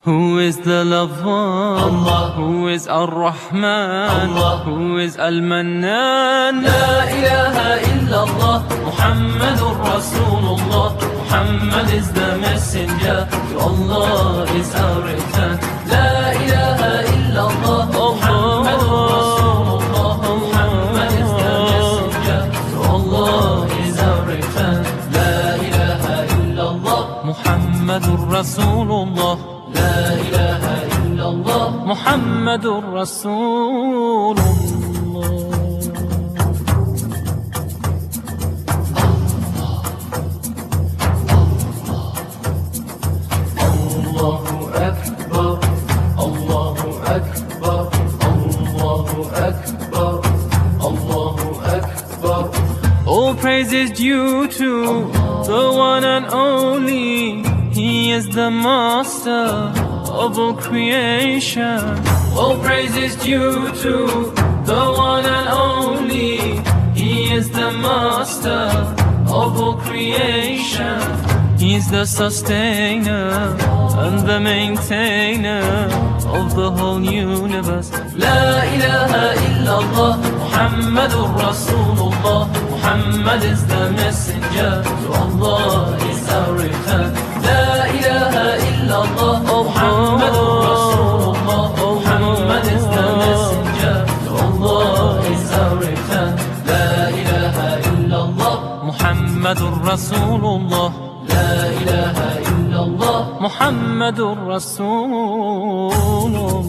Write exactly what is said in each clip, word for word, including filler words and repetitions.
Who is the loved one? Allah. Who is Ar-Rahman? Allah. Who is Al-Mannan? La ilaha illallah, Muhammadur Rasulullah. Muhammad is the messenger, to Allah is our return. La ilaha illallah, Muhammadur Rasulullah. Muhammad is the messenger, to Allah is our return. La ilaha illallah, Muhammadur Rasulullah. La ilaha illallah, Muhammadur Rasulullah. Allahu Akbar, Allahu Akbar, Allahu Akbar, Allahu Akbar. All praise is due to the one and only. He is the master of all creation. All praise is due to the one and only. He is the master of all creation. He's the sustainer and the maintainer of the whole universe. La ilaha illallah, Muhammadur Rasulullah. Muhammad is the messenger, to Allah is our return. La ilaha illallah, Muhammadur Rasulullah. Muhammad is the messenger, to Allah is our return. La ilaha illallah, Muhammadur Rasulullah. La ilaha illallah, Muhammadur Rasulullah.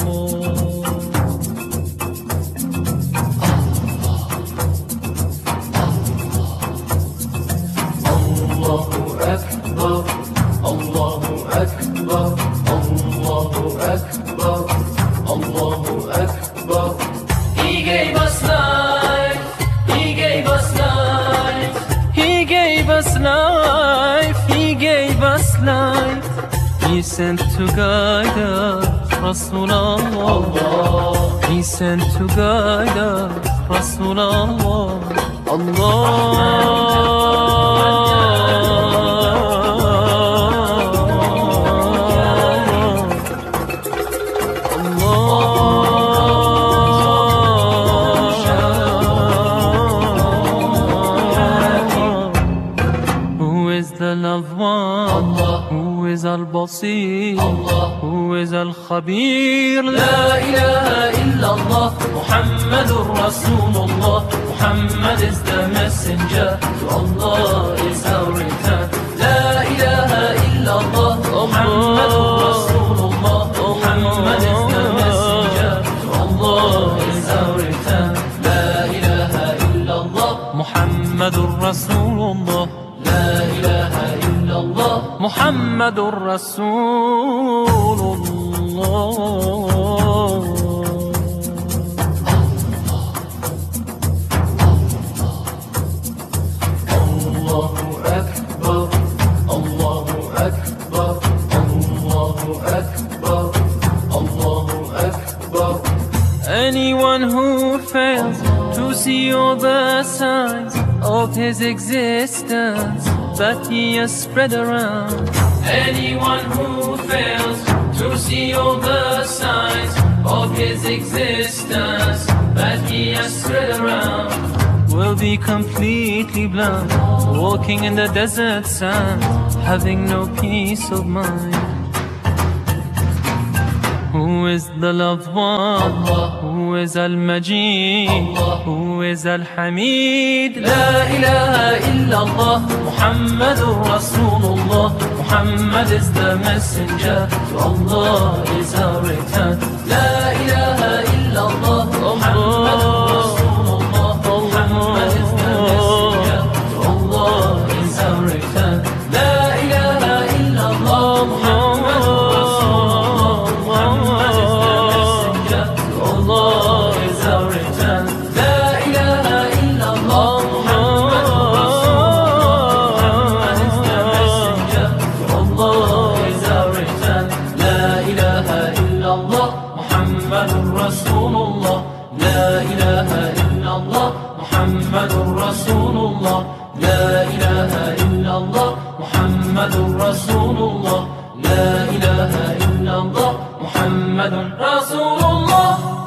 Allahu Akbar, Allahu Akbar, Allahu Akbar, Allahu Akbar. He gave us life, He gave us life. He gave us life, He gave us life. He sent to guide us, Rasulallah. He sent to guide us, Rasulallah. The loved one, Allah. Who is Al-Basir, Allah. Who is Al-Khabir. La ilaha illallah, Muhammadur Rasulullah. Muhammad is the messenger, to Allah is our return. La ilaha illallah, Muhammadur Rasulullah. Muhammad is the messenger, to Allah is our return. La ilaha illallah, Muhammadur Rasulullah. La ilaha illallah, Muhammadur Rasulullah. Allahu Akbar, Allahu Akbar, Allahu Akbar, Allahu Akbar. Anyone who fails to see all the signs of His existence that He has spread around. Anyone who fails to see all the signs of His existence that He has spread around will be completely blind, walking in the desert sand, having no peace of mind. Who is the loved one? Allah. Who is Al-Majid? Allah. Who is Al-Hamid? La ilaha illallah, Muhammadur Rasulullah. Muhammad is the messenger, to Allah is our return. La ilaha illallah, Muhammadur Rasulullah. Muhammad is the messenger, to Allah is our return. La ilaha illallah, Muhammadur Rasulullah. Muhammad is the messenger, to Allah is our return. La ilaha illallah, Muhammadur Rasulullah. Muhammad is the messenger, to Allah is our return. La ilaha illallah, Muhammadur Rasulullah. La ilaha illallah, Muhammadur Rasulullah. La ilaha illallah, Muhammadur Rasulullah. La ilaha illallah. محمد رسول الله.